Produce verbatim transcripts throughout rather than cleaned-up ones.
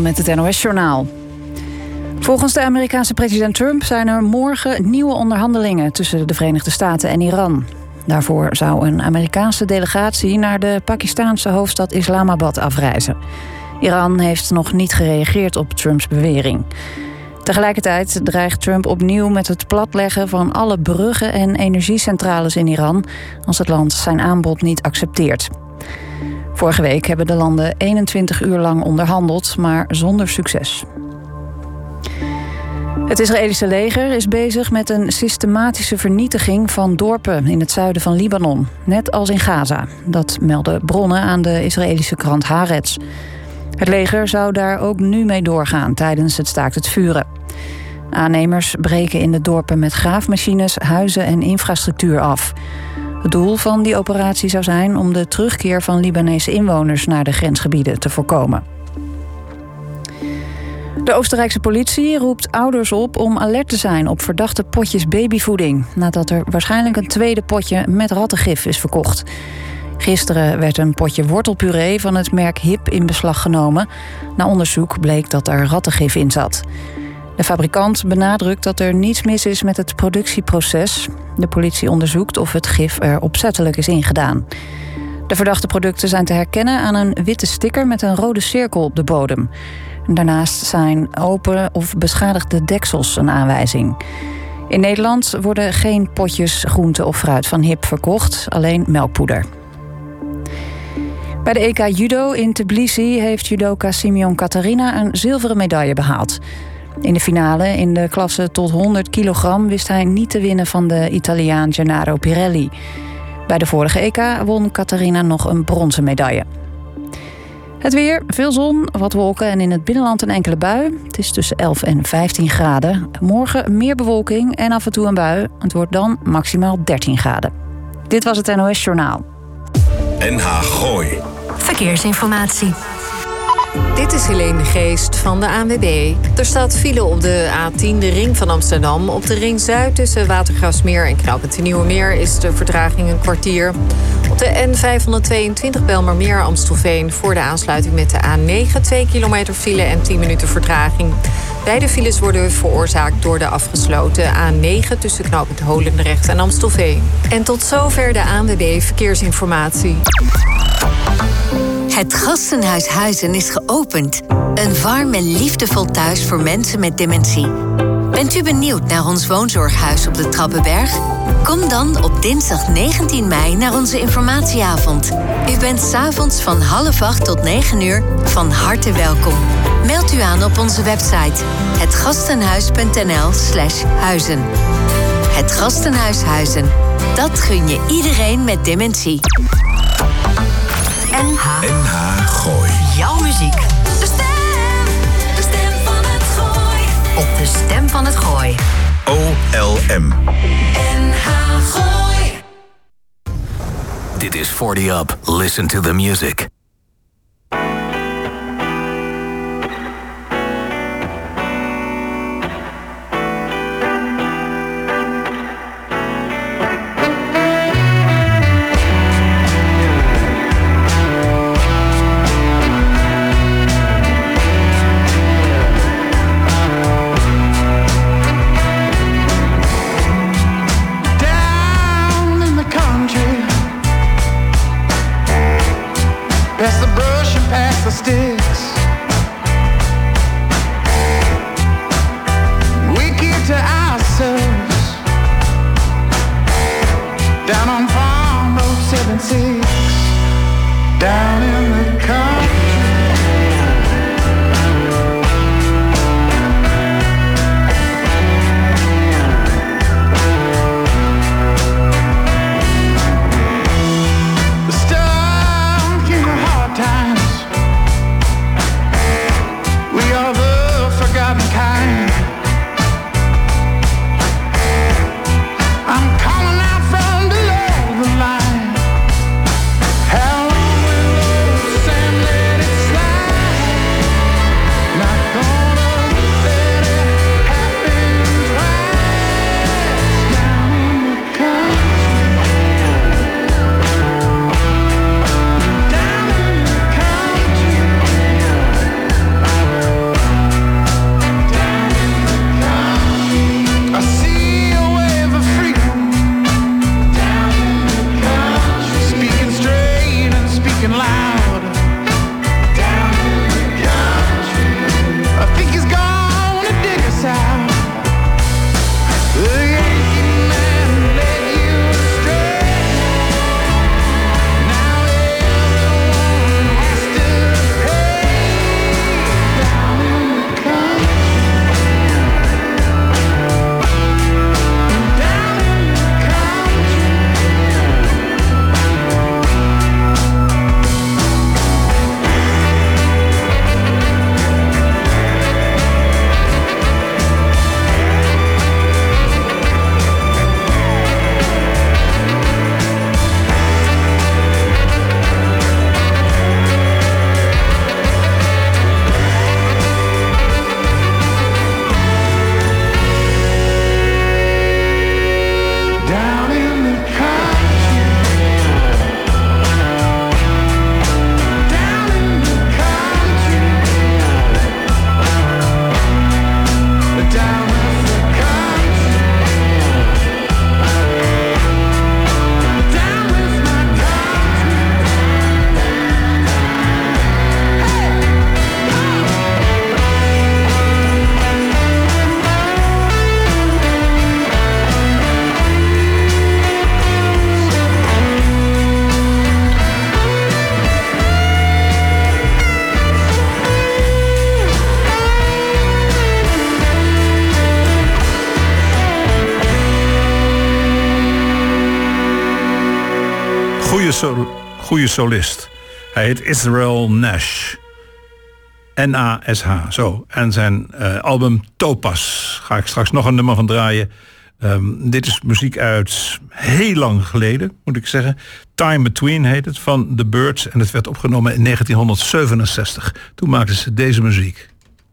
met het N O S-journaal. Volgens de Amerikaanse president Trump zijn er morgen nieuwe onderhandelingen tussen de Verenigde Staten en Iran. Daarvoor zou een Amerikaanse delegatie naar de Pakistaanse hoofdstad Islamabad afreizen. Iran heeft nog niet gereageerd op Trumps bewering. Tegelijkertijd dreigt Trump opnieuw met het platleggen van alle bruggen en energiecentrales in Iran als het land zijn aanbod niet accepteert. Vorige week hebben de landen eenentwintig uur lang onderhandeld, maar zonder succes. Het Israëlische leger is bezig met een systematische vernietiging van dorpen in het zuiden van Libanon, net als in Gaza. Dat melden bronnen aan de Israëlische krant Haaretz. Het leger zou daar ook nu mee doorgaan tijdens het staakt het vuren. Aannemers breken in de dorpen met graafmachines, huizen en infrastructuur af. Het doel van die operatie zou zijn om de terugkeer van Libanese inwoners naar de grensgebieden te voorkomen. De Oostenrijkse politie roept ouders op om alert te zijn op verdachte potjes babyvoeding, nadat er waarschijnlijk een tweede potje met rattengif is verkocht. Gisteren werd een potje wortelpuree van het merk Hip in beslag genomen. Na onderzoek bleek dat er rattengif in zat. De fabrikant benadrukt dat er niets mis is met het productieproces. De politie onderzoekt of het gif er opzettelijk is ingedaan. De verdachte producten zijn te herkennen aan een witte sticker met een rode cirkel op de bodem. Daarnaast zijn open of beschadigde deksels een aanwijzing. In Nederland worden geen potjes groente of fruit van Hip verkocht, alleen melkpoeder. Bij de E K Judo in Tbilisi heeft judoka Simeon Katarina een zilveren medaille behaald. In de finale, in de klasse tot honderd kilogram, wist hij niet te winnen van de Italiaan Gennaro Pirelli. Bij de vorige E K won Katarina nog een bronzen medaille. Het weer, veel zon, wat wolken en in het binnenland een enkele bui. Het is tussen elf en vijftien graden. Morgen meer bewolking en af en toe een bui. Het wordt dan maximaal dertien graden. Dit was het N O S-journaal. N H Gooi. Verkeersinformatie. Dit is Helene de Geest van de A N W B. Er staat file op de A tien, de ring van Amsterdam. Op de ring Zuid tussen Watergraafsmeer en Knooppunt Nieuwe Meer is de vertraging een kwartier. Op de N vijfhonderdtweeëntwintig Bijlmermeer Amstelveen voor de aansluiting met de A negen... twee kilometer file en tien minuten vertraging. Beide files worden veroorzaakt door de afgesloten A negen tussen Knooppunt Holendrecht en Amstelveen. En tot zover de A N W B Verkeersinformatie. Het Gastenhuis Huizen is geopend. Een warm en liefdevol thuis voor mensen met dementie. Bent u benieuwd naar ons woonzorghuis op de Trappenberg? Kom dan op dinsdag negentien mei naar onze informatieavond. U bent 's avonds van half acht tot negen uur van harte welkom. Meld u aan op onze website hetgastenhuis.nl slash huizen. Het Gastenhuis Huizen. Dat gun je iedereen met dementie. N H N H Gooi. Jouw muziek. De stem. De stem van het Gooi. Op de stem van het Gooi. O L M. N H Gooi. Dit is forty up. Listen to the music. Down in the country, sol- goede solist. Hij heet Israel Nash. N A S H, zo. En zijn uh, album Topaz. Ga ik straks nog een nummer van draaien. Um, dit is muziek uit heel lang geleden, moet ik zeggen. Time Between heet het, van The Byrds. En het werd opgenomen in negentien zevenenzestig. Toen maakten ze deze muziek.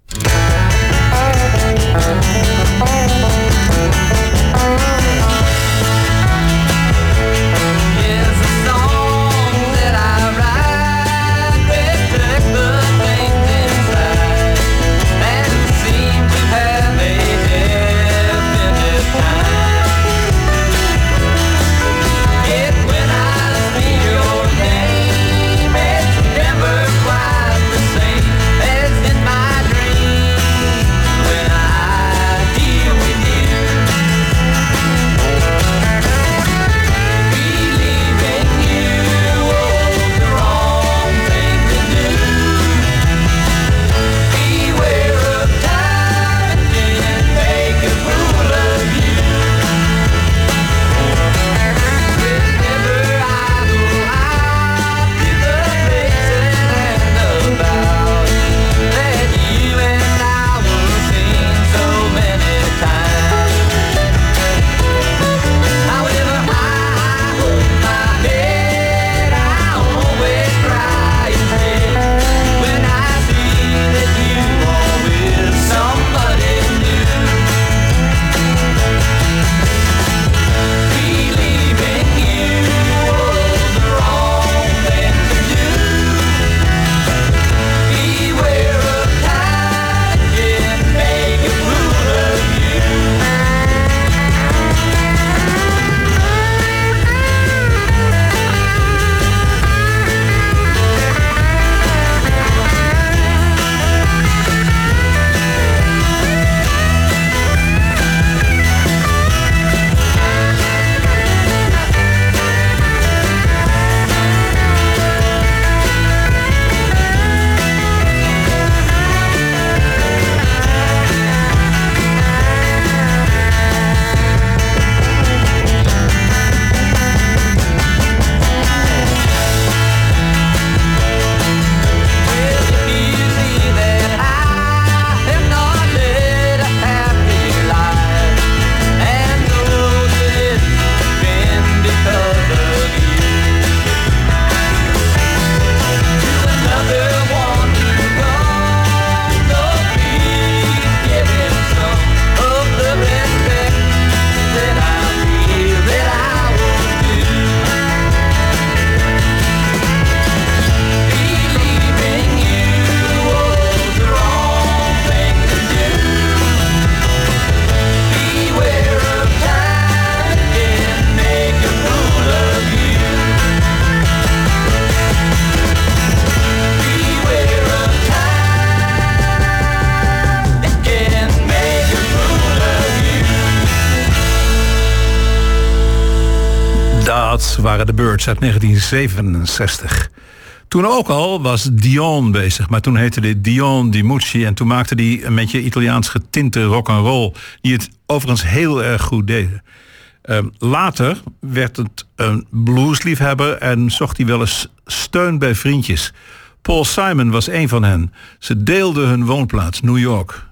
Dat waren de Byrds uit negentien zevenenzestig. Toen ook al was Dion bezig, maar toen heette dit Dion DiMucci en toen maakte hij een beetje Italiaans getinte rock'n'roll, die het overigens heel erg goed deden. Uh, later werd het een bluesliefhebber en zocht hij wel eens steun bij vriendjes. Paul Simon was een van hen. Ze deelden hun woonplaats, New York.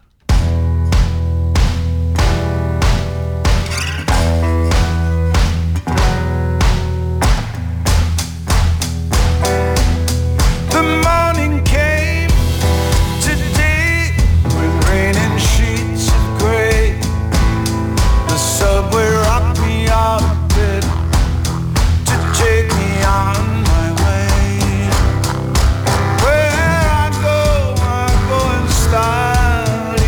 Where I go, I go in style.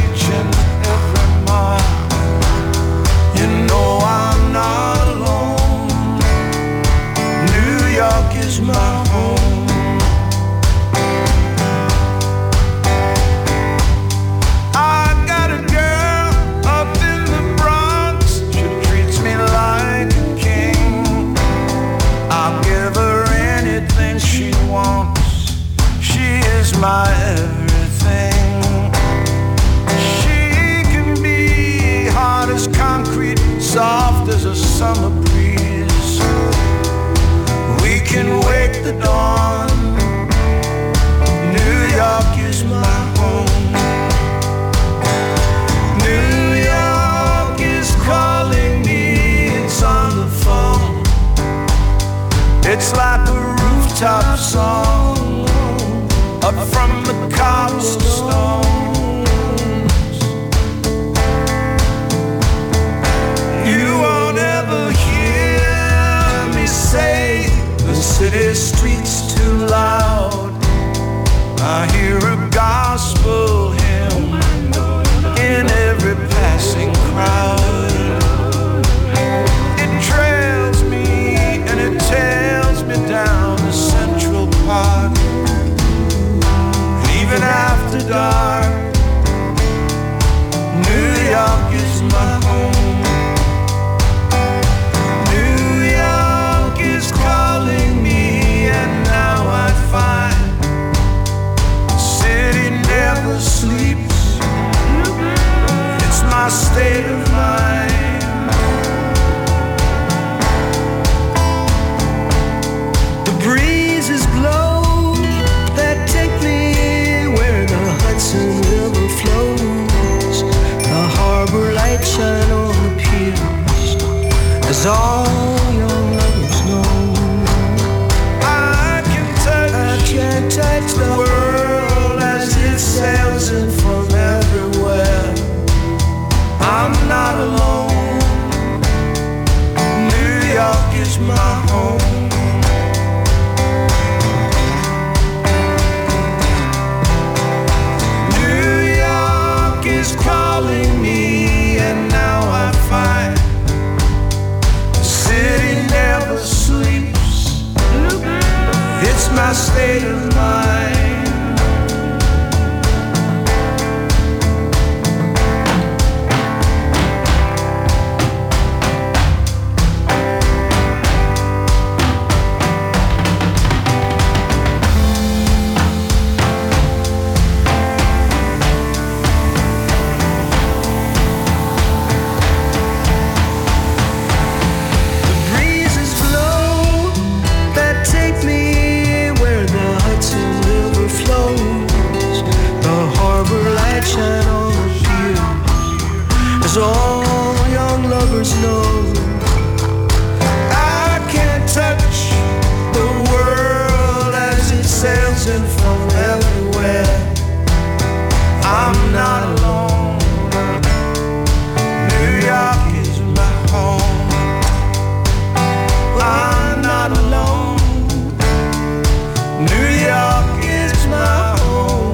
my state of mind. The breezes blow that take me where the Hudson River flows. The harbor lights shine on the piers, as all young lovers know. I can touch, I can touch the world as it sails in from everywhere. I'm not alone. New York is my home. New York is calling me, and now I find the city never sleeps. It's my state of mind. Shine on the piers, as all young lovers know. I can't touch the world as it sails in from everywhere. I'm not alone. New York is my home. I'm not alone. New York is my home.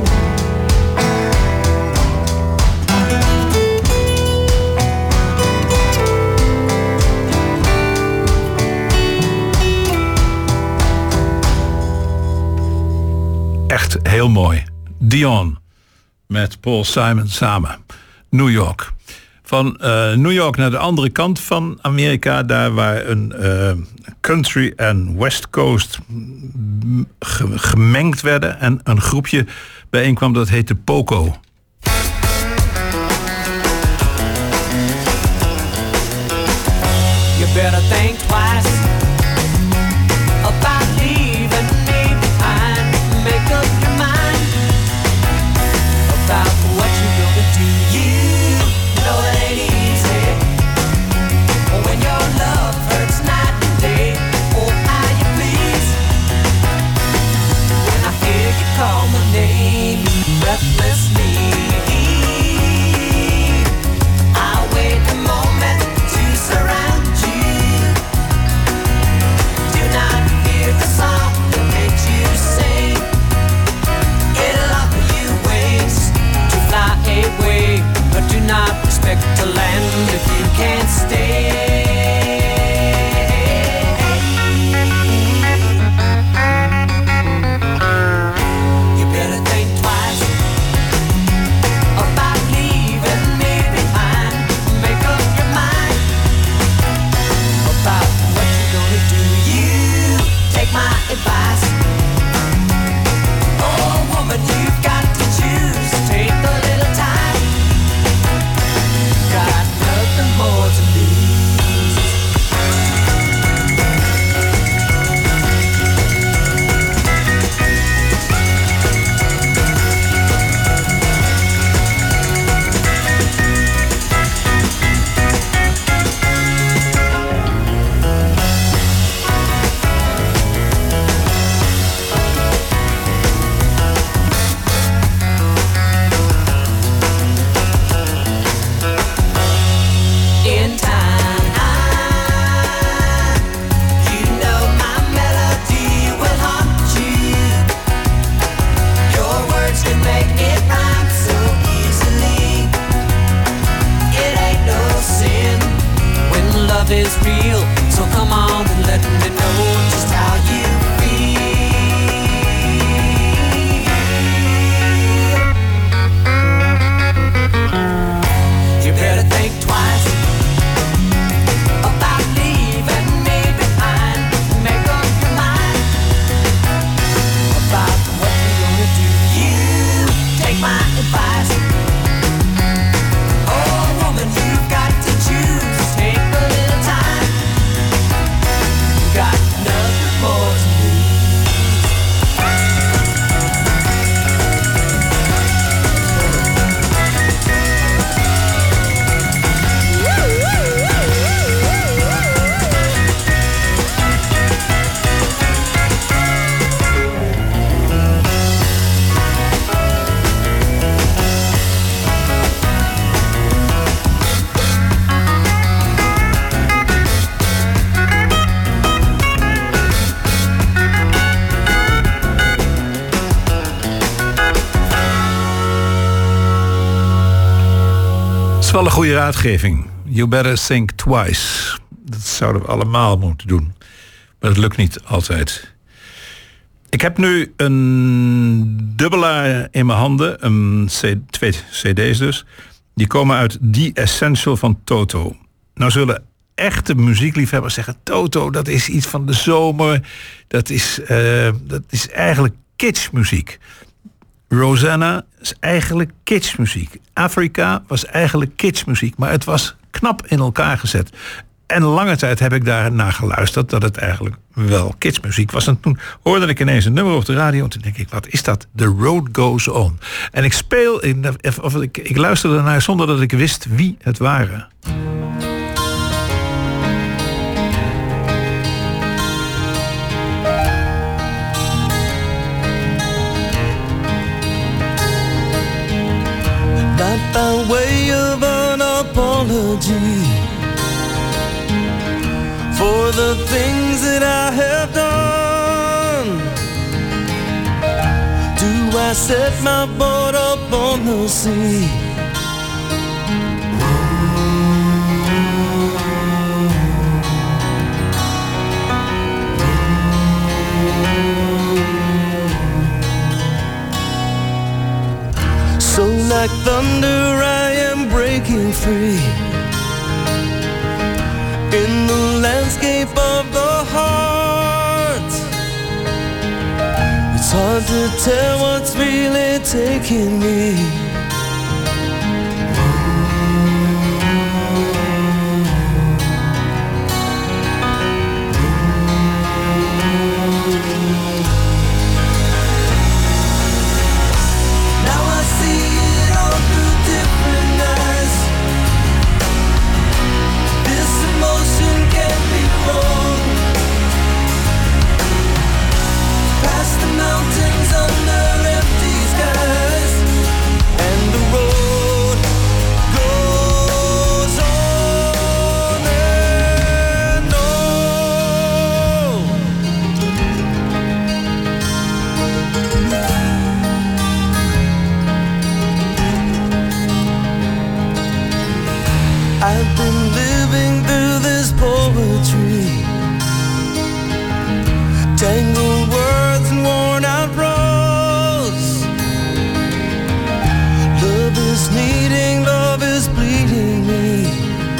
Echt heel mooi. Dion met Paul Simon samen. New York. Van uh, New York naar de andere kant van Amerika, daar waar een uh, country en West Coast ge- gemengd werden en een groepje bijeenkwam, dat heette Poco. You better think twice about leaving me behind. Make up your mind about what you're gonna do. You know it ain't easy when your love hurts night and day. Oh, how you please when I hear you call my name breathlessly. I wait a moment to surround you. wel een goede raadgeving. You better think twice. Dat zouden we allemaal moeten doen. Maar dat lukt niet altijd. Ik heb nu een dubbelaar in mijn handen. Een C, twee cd's dus. Die komen uit The Essential van Toto. Nou zullen echte muziekliefhebbers zeggen... Toto, dat is iets van de zomer. Dat is, uh, dat is eigenlijk kitschmuziek. Rosanna is eigenlijk kitschmuziek. Afrika was eigenlijk kitschmuziek. Maar het was knap in elkaar gezet. En lange tijd heb ik daar naar geluisterd... dat het eigenlijk wel kitschmuziek was. En toen hoorde ik ineens een nummer op de radio... en toen denk ik, wat is dat? The Road Goes On. En ik speel, of ik, ik luisterde ernaar zonder dat ik wist wie het waren. Not by way of an apology for the things that I have done. Do I set my boat up on the sea? So like thunder I am breaking free in the landscape of the heart. It's hard to tell what's really taking me. I've been living through this poetry, tangled words and worn out prose. Love is needing, love is bleeding me.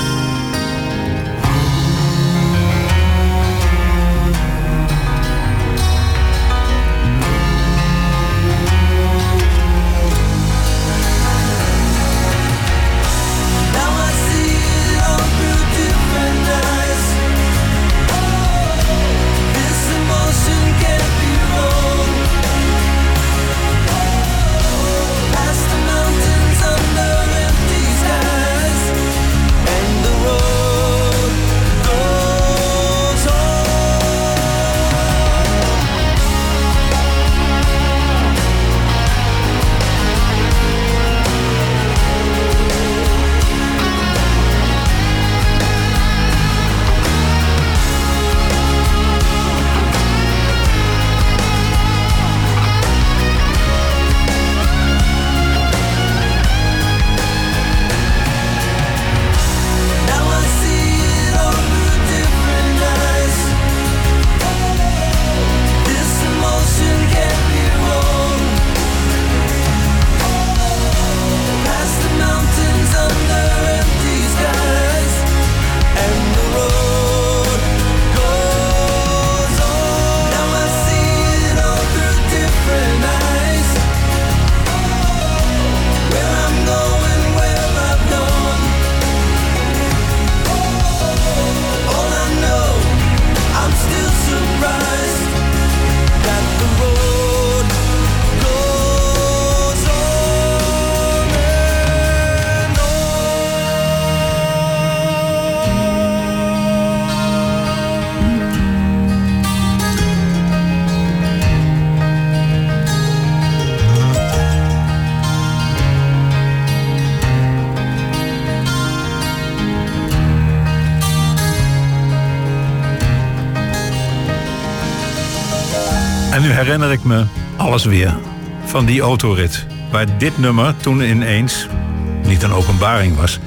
En nu herinner ik me alles weer van die autorit. Waar dit nummer toen ineens niet een openbaring was.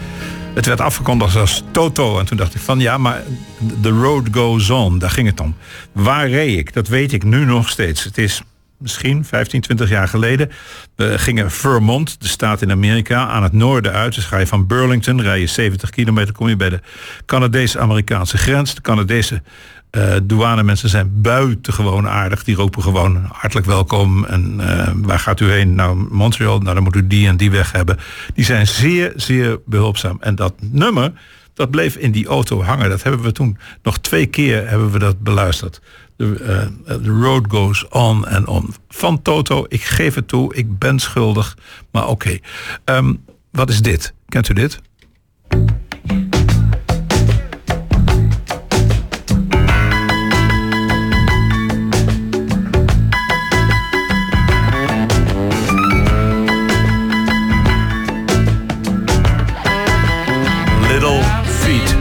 Het werd afgekondigd als Toto. En toen dacht ik van ja, maar the road goes on. Daar ging het om. Waar reed ik? Dat weet ik nu nog steeds. Het is misschien vijftien, twintig jaar geleden. We gingen Vermont, de staat in Amerika, aan het noorden uit. Dus ga je van Burlington, rij je zeventig kilometer, kom je bij de Canadese-Amerikaanse grens. De Canadese uh, douanemensen zijn buitengewoon aardig. Die roepen gewoon hartelijk welkom. En uh, waar gaat u heen? Nou, Montreal, nou dan moet u die en die weg hebben. Die zijn zeer, zeer behulpzaam. En dat nummer, dat bleef in die auto hangen. Dat hebben we toen nog twee keer hebben we dat beluisterd. The, uh, the road goes on and on. Van Toto, ik geef het toe, ik ben schuldig. Maar oké. Okay. Um, wat is dit? Kent u dit? Little Feet.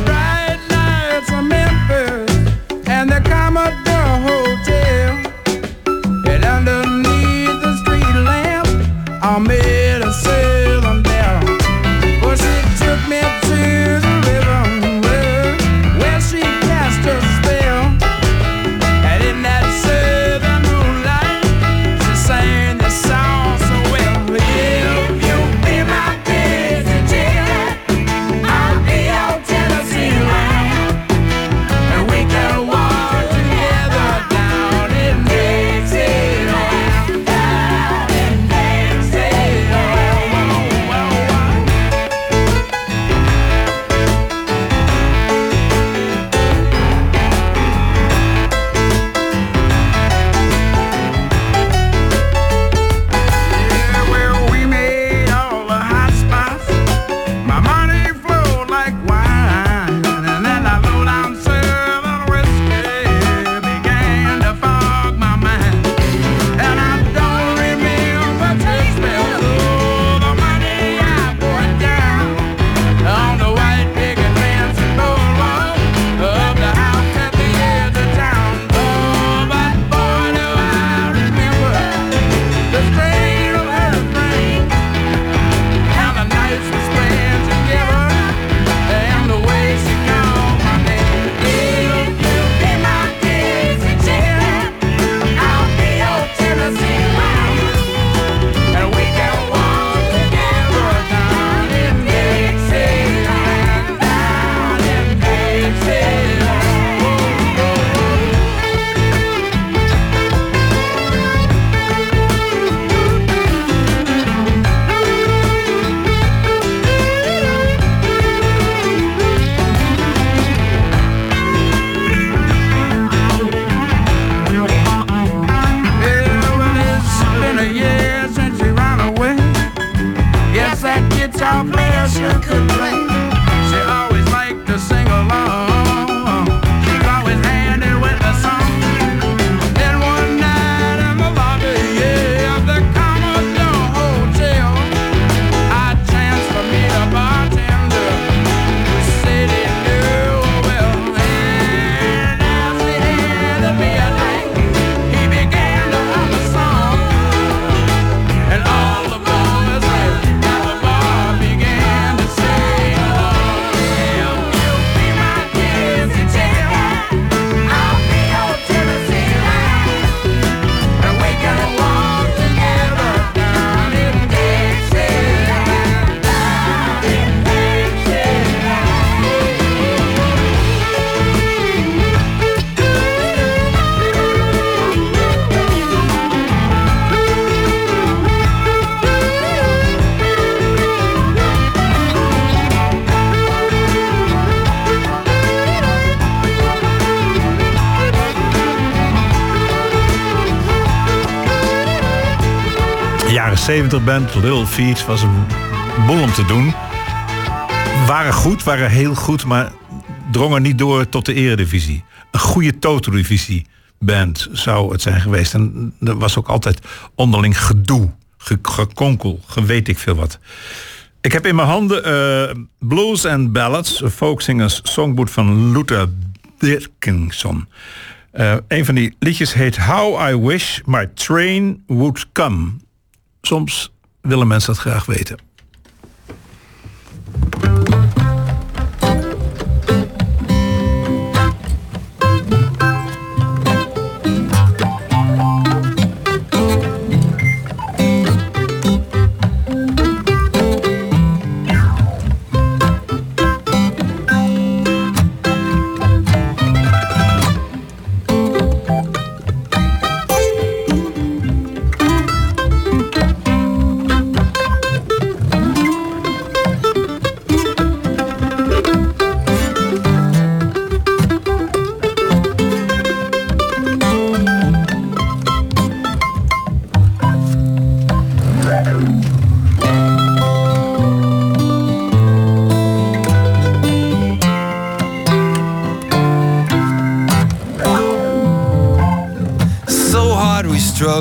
I made a sail them down. Well, she took me to the river where, where she cast her spell. And in that southern moonlight, she sang the song so well. If you be my passenger, I'll be your Tennessee line, and we can walk together down in Dixieland, down in Dixieland. Yeah, well, we made all the hot spots. My money flowed like wine, and then I low down southern whiskey began to fog my mind. And I don't remember just well all the money I put down on the white picket fence and boulevard of the house at the edge of town. Oh, but boy, do I remember the strain of her frame, how the nights we spent together, and the way she called my name. If you be my Dixie chick, I'll be your Tennessee line, and we can walk together down in Dixieland, down in Dixieland. Yeah, well, it's been a year since she ran away. Yes, that guitar player sure could play. She always liked to sing along. She's always handy with the song. Then one night in the lobby, yeah, of the Commodore Hotel, I chanced to meet a bartender who said he knew well. And as he handed me a drink, he began to hum a song, and all the boys at the bar began to sing along. If you be my Dixie chick, I'll be your Tennessee line, and we can walk together down in Dixieland, down in Dixieland. Jaren zeventig band, Little Feet, was een boel om te doen. Waren goed, waren heel goed, maar drongen niet door tot de eredivisie. Een goede Toto-divisie band zou het zijn geweest. En er was ook altijd onderling gedoe, ge- gekonkel, geweet ik veel wat. Ik heb in mijn handen uh, Blues and Ballads, een folksingers songboek van Luther Dickinson. Uh, een van die liedjes heet How I Wish My Train Would Come. Soms willen mensen dat graag weten.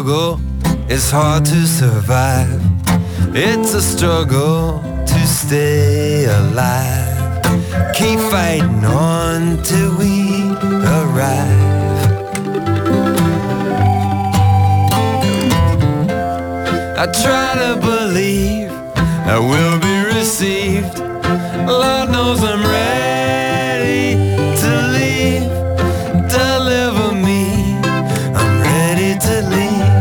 struggle, it's hard to survive. It's a struggle to stay alive. Keep fighting on till we arrive. I try to believe I will be received. Lord knows I'm ready to leave. Deliver me, I'm ready to leave.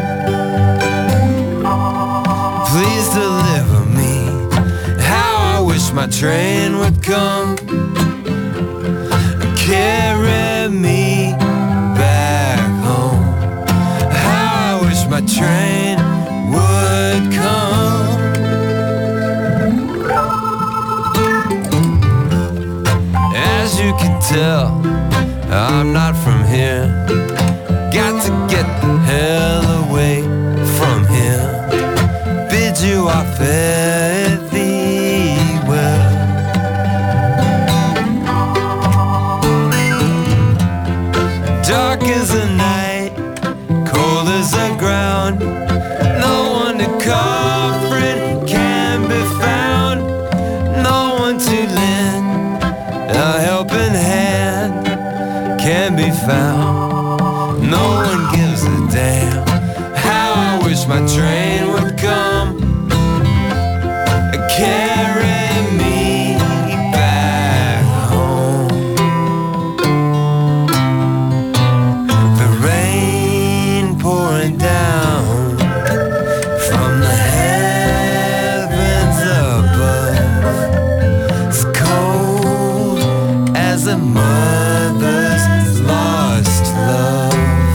Please deliver me. How I wish my train would come, carry me back home. How I wish my train would come. As you can tell, I'm not from here. Got to get the hell away from here. Bid you off, fare thee well. Dark as the night, cold as the ground. No one to call friend can be found. No one to lend a helping hand can be found. No one gives a damn. How I wish my train would come, carry me back home. The rain pouring down from the heavens above. It's cold as a mother's lost love.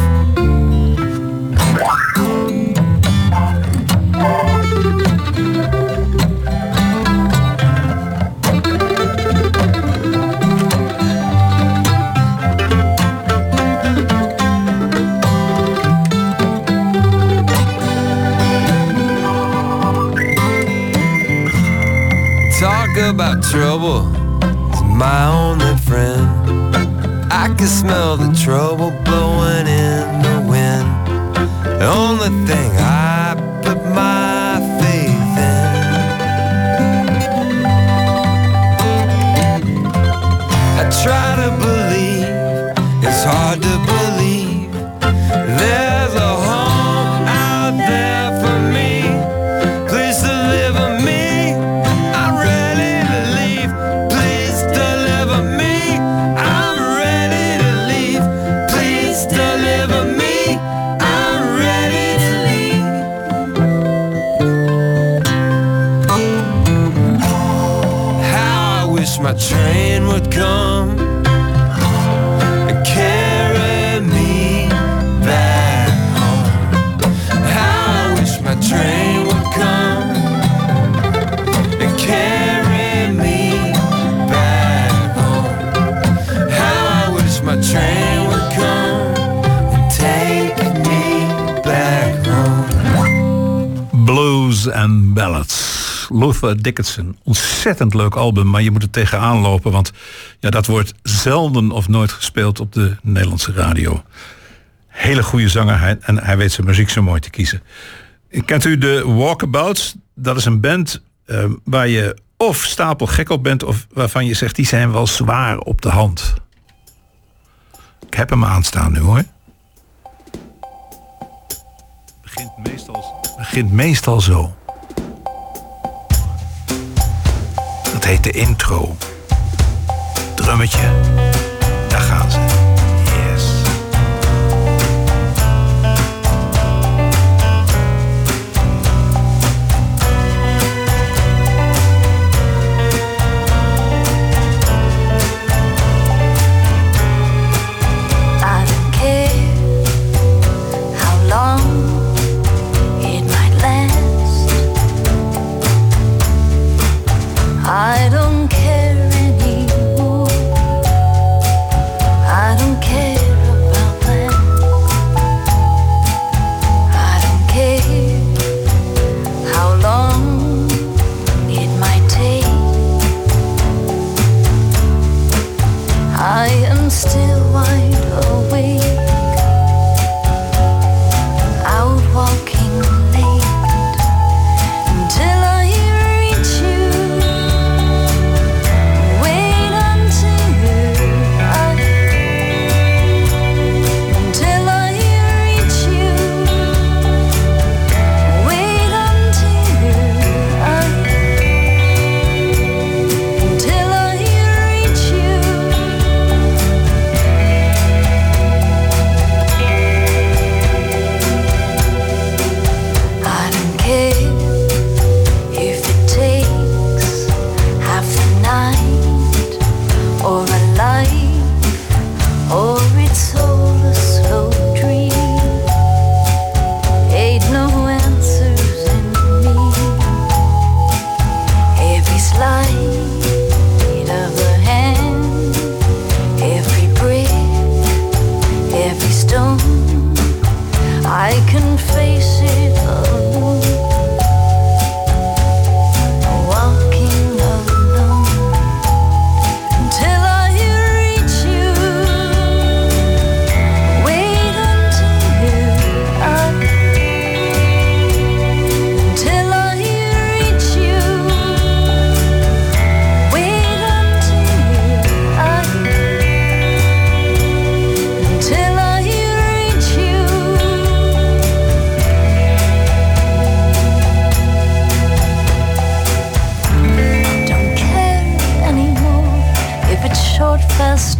Talk about trouble, it's my only friend. I can smell the trouble blowing in the wind. The only thing I put my faith in. I try to believe, it's hard to believe. There's a home out there for me. Please deliver me, I'm ready to leave. Please deliver me, I'm ready to leave. Please deliver me, I'm ready to leave. How I wish my train would come and carry me back home. How I wish my train would come and carry me back home. How I wish my train would come and take me back home. Blues and Ballads. Luther Dickinson. Ontzettend leuk album, maar je moet er tegenaan lopen, want ja, dat wordt zelden of nooit gespeeld op de Nederlandse radio. Hele goede zanger hij, en hij weet zijn muziek zo mooi te kiezen. Kent u de Walkabouts? Dat is een band uh, waar je of stapel gek op bent, of waarvan je zegt, die zijn wel zwaar op de hand. Ik heb hem aanstaan nu, hoor. Begint meestal, begint meestal zo. Dat heet de intro. Drummetje. Daar gaan ze. Yes. I don't care how long it might last. I don't care anymore. I don't care about that. I don't care how long it might take. I am still wide awake. I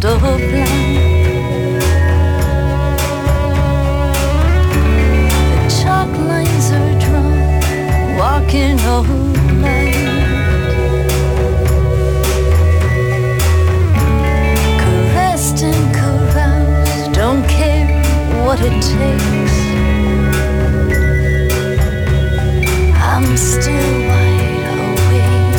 of life. The chalk lines are drawn, walking all night. Caressed and caroused, don't care what it takes. I'm still wide awake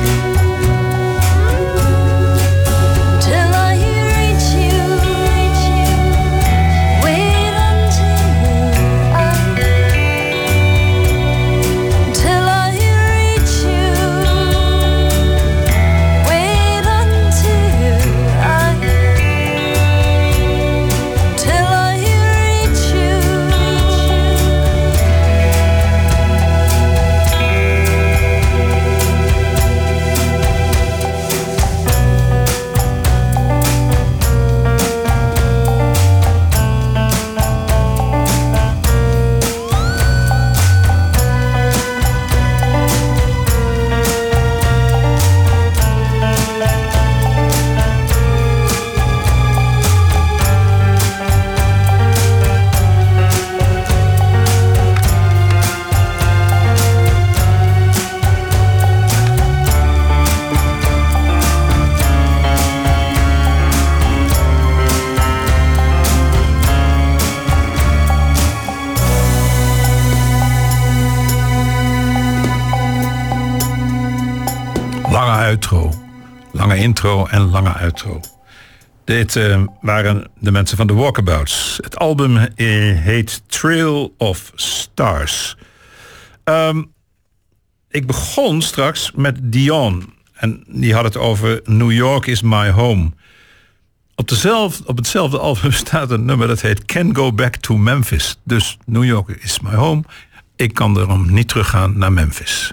till I reach you. Wait until I, till I reach you. Wait until I, till I reach you. Lange outro. Lange intro en lange outro. Dit uh, waren de mensen van de Walkabouts. Het album uh, heet Trail of Stars. Um, ik begon straks met Dion. En die had het over New York is my home. Op, dezelfde, op hetzelfde album staat een nummer dat heet Can't Go Back to Memphis. Dus New York is my home. Ik kan daarom niet teruggaan naar Memphis.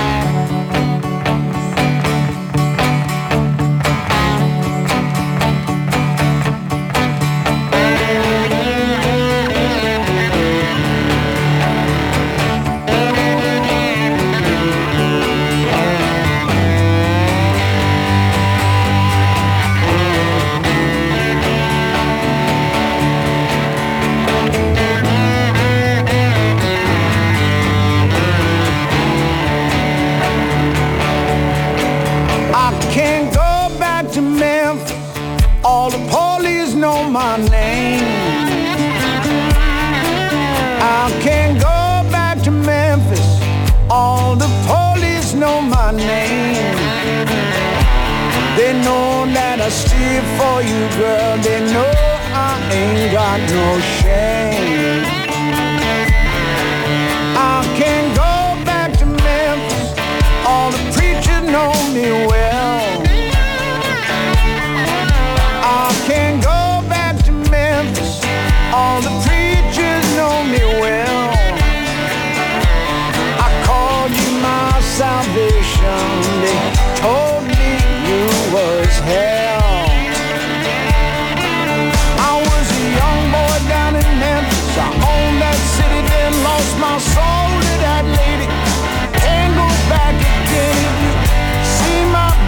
My name. I can't go back to Memphis. All the police know my name. They know that I steal for you, girl. They know I ain't got no shame. I can't go back to Memphis. All the preachers know me well. I can't go all the preachers know me well. I called you my salvation. They told me you was hell. I was a young boy down in Memphis. I owned that city, then lost my soul to that lady. Can't go back again. If you see my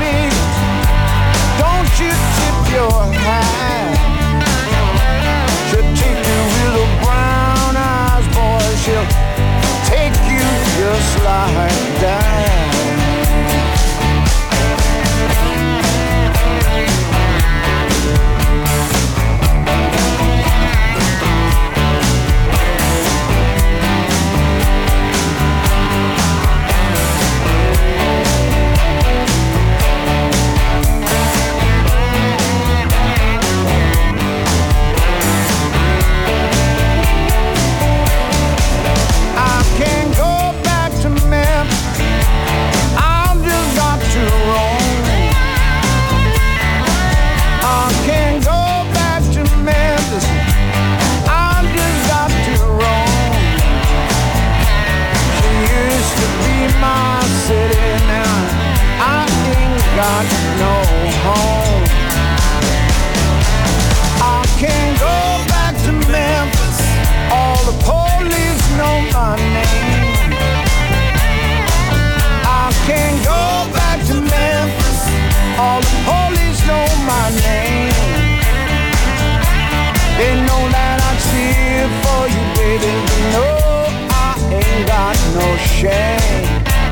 chain.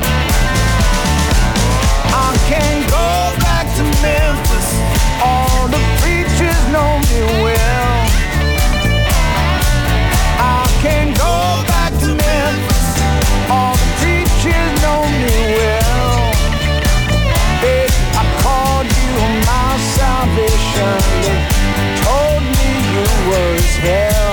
I can't go back to Memphis. All the preachers know me well. I can't go back to Memphis. All the preachers know me well. Hey, I called you my salvation. They told me you was hell.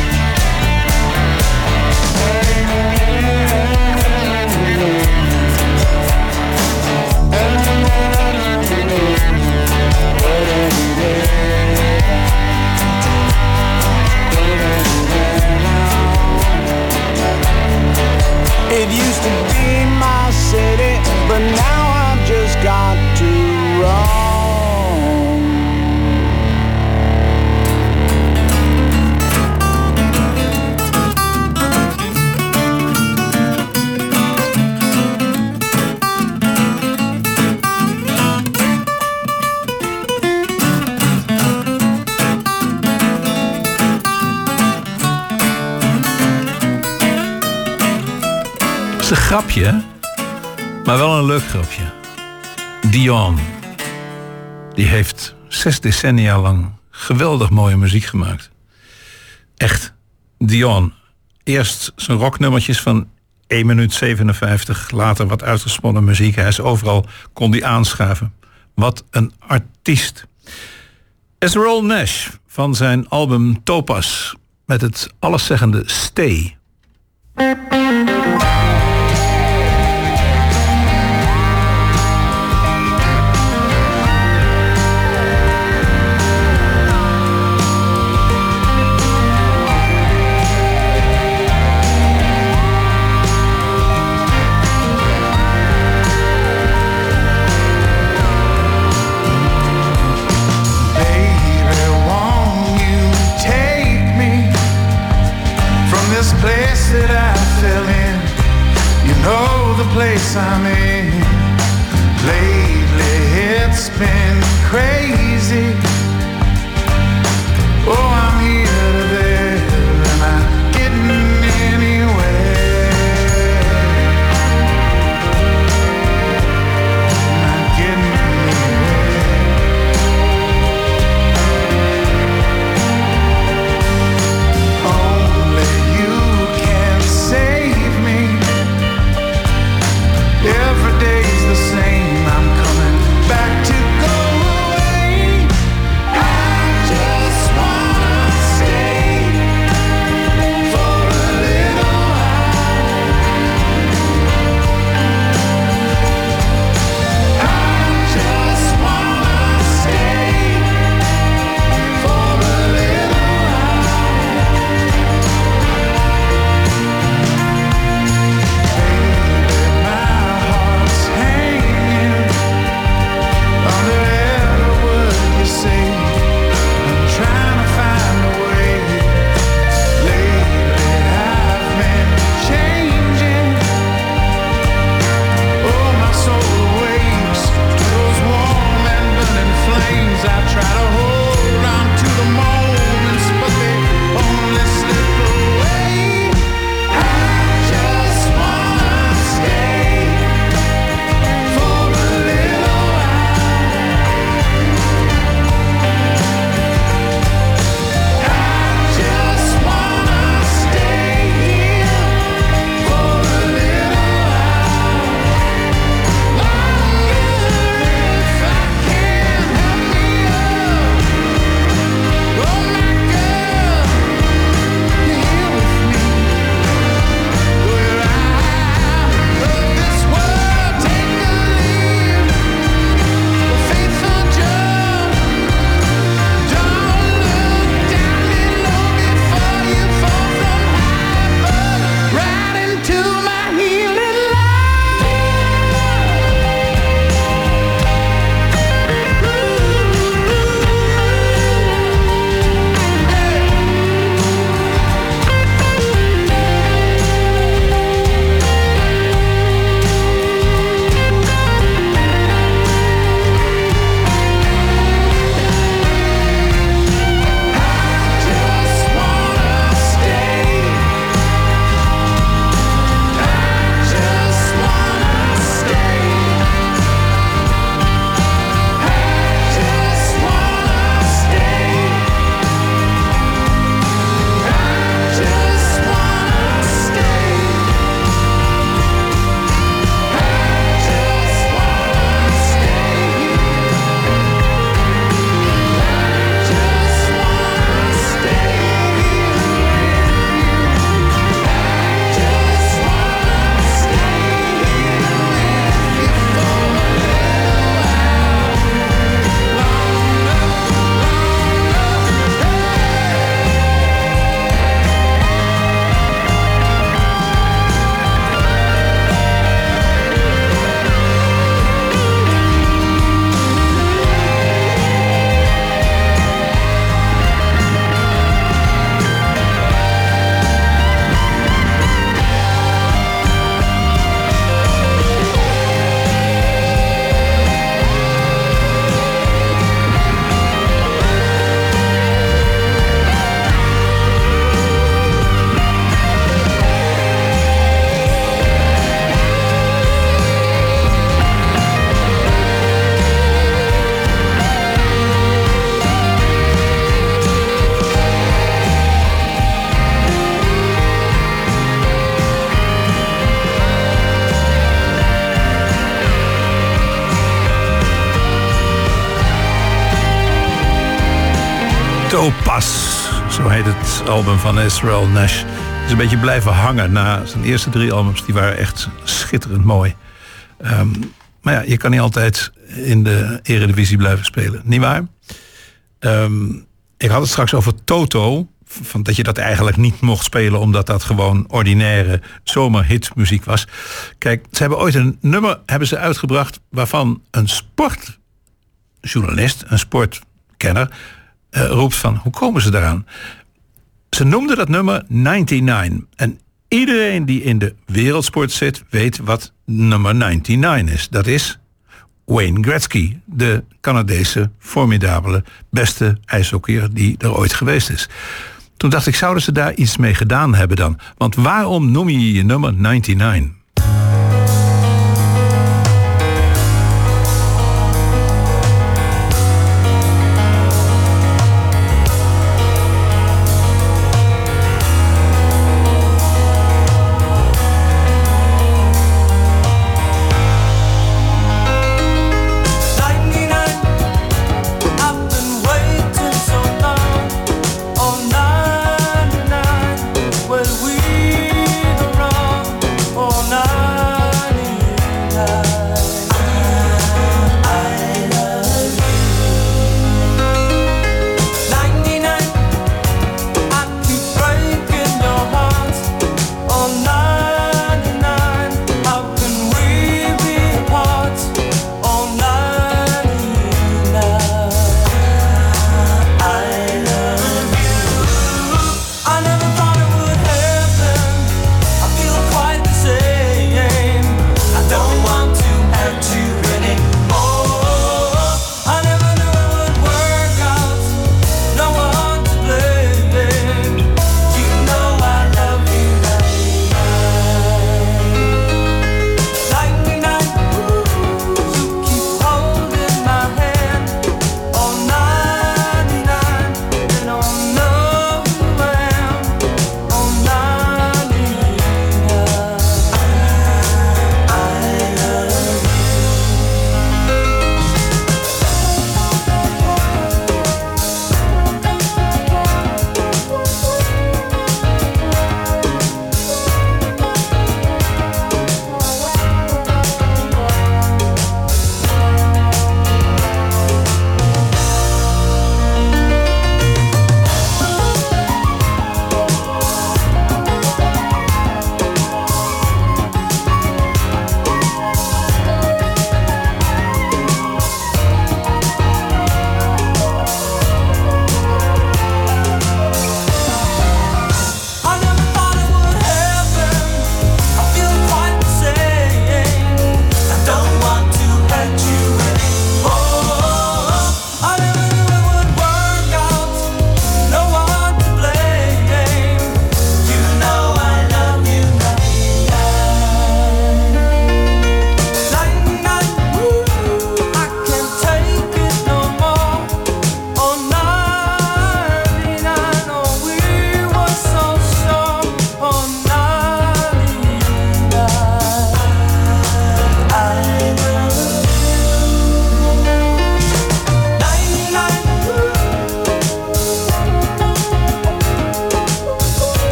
It used to be my city, but now I've just got to roam. Het is een grapje, maar wel een leuk grapje. Dion, die heeft zes decennia lang geweldig mooie muziek gemaakt. Echt, Dion. Eerst zijn rocknummertjes van één minuut zevenenvijftig, later wat uitgesponnen muziek. Hij is overal, kon die aanschuiven. Wat een artiest. Ezra Nash van zijn album Topaz met het alleszeggende Stay. Place I'm in. Lately it's been crazy. Oh, I'm here to there. Am I getting anywhere? Am I getting anywhere? Only you can save me. Every day's the same. I'm coming back to go. Topaz, zo heet het album van Israel Nash. Is een beetje blijven hangen na zijn eerste drie albums. Die waren echt schitterend mooi. Um, maar ja, je kan niet altijd in de Eredivisie blijven spelen. Niet waar? Um, ik had het straks over Toto. Van dat je dat eigenlijk niet mocht spelen, omdat dat gewoon ordinaire zomerhitmuziek was. Kijk, ze hebben ooit een nummer hebben ze uitgebracht waarvan een sportjournalist, een sportkenner, uh, roept van, hoe komen ze daaraan? Ze noemden dat nummer negenennegentig. En iedereen die in de wereldsport zit, weet wat nummer negenennegentig is. Dat is Wayne Gretzky, de Canadese formidabele beste ijshockeyer die er ooit geweest is. Toen dacht ik, zouden ze daar iets mee gedaan hebben dan? Want waarom noem je je nummer negenennegentig? Oh,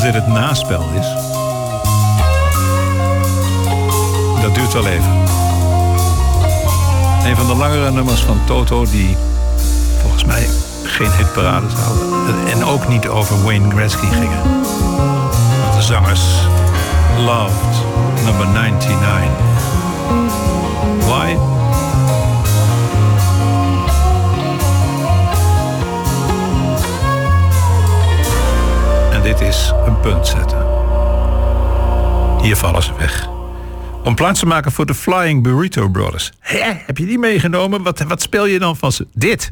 dit het naspel is, dat duurt wel even. Een van de langere nummers van Toto die volgens mij geen hitparades hadden. En ook niet over Wayne Gretzky gingen. Want de zangers loved number ninety-nine. Why? En dit is een punt zetten. Hier vallen ze weg. Om plaats te maken voor de Flying Burrito Brothers. Hé, heb je die meegenomen? Wat, wat speel je dan van ze? Dit.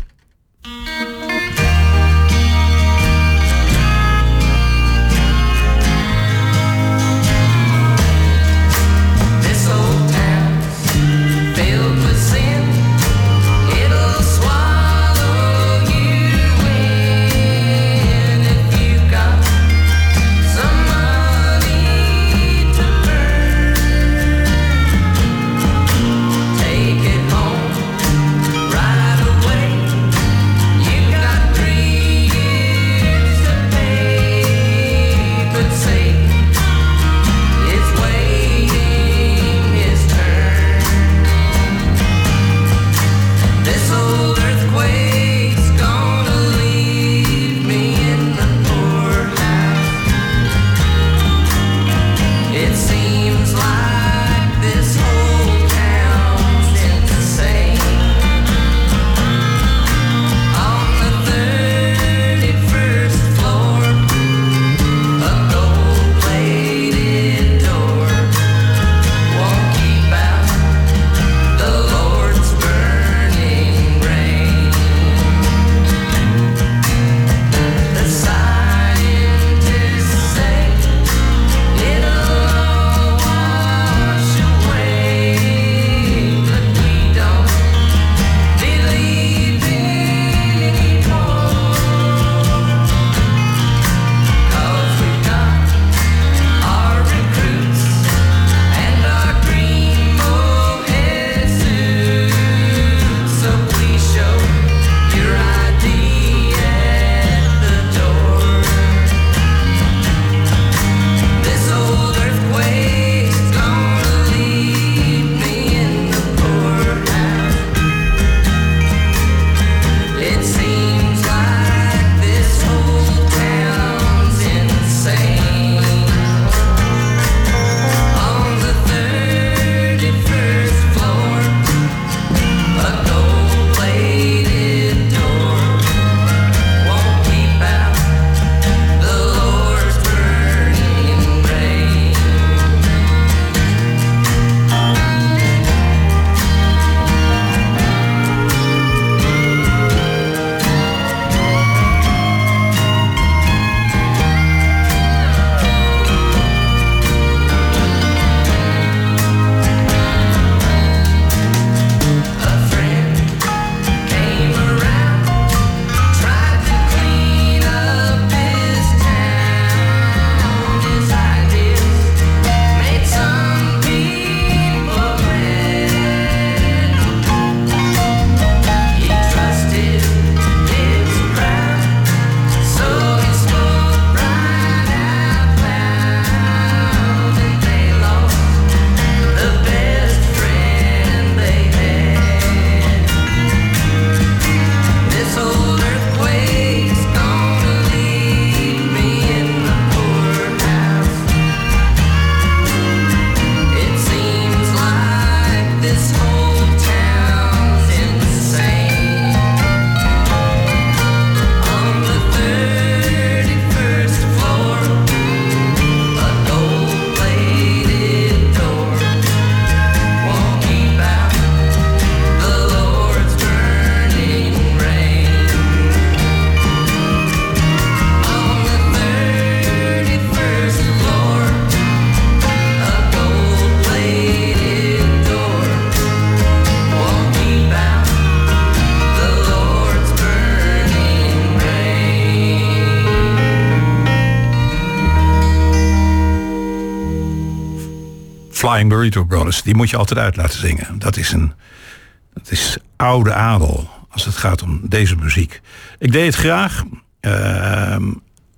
Flying Burrito Brothers, die moet je altijd uit laten zingen. Dat is een, dat is oude adel als het gaat om deze muziek. Ik deed het graag. Uh, O L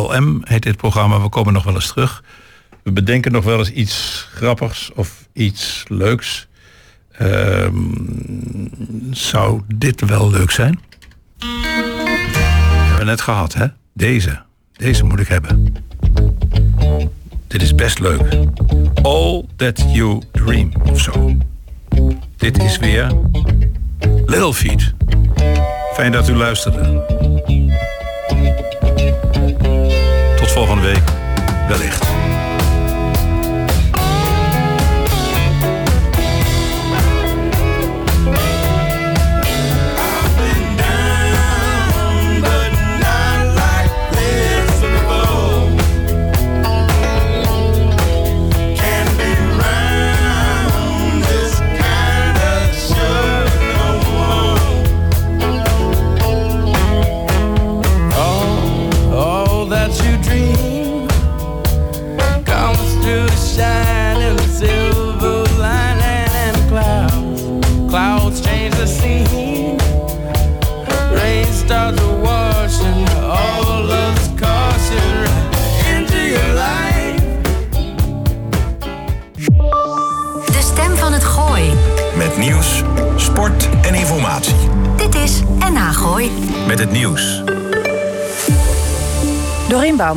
L M heet dit programma. We komen nog wel eens terug. We bedenken nog wel eens iets grappigs of iets leuks. Uh, zou dit wel leuk zijn? Hebben we net gehad, hè? Deze. Deze moet ik hebben. Dit is best leuk. All That You Dream of zo. Dit is weer Little Feat. Fijn dat u luisterde. Tot volgende week. Wellicht. Met nieuws, sport en informatie. Dit is N H Gooi. Met het nieuws. Dorien Bouwman.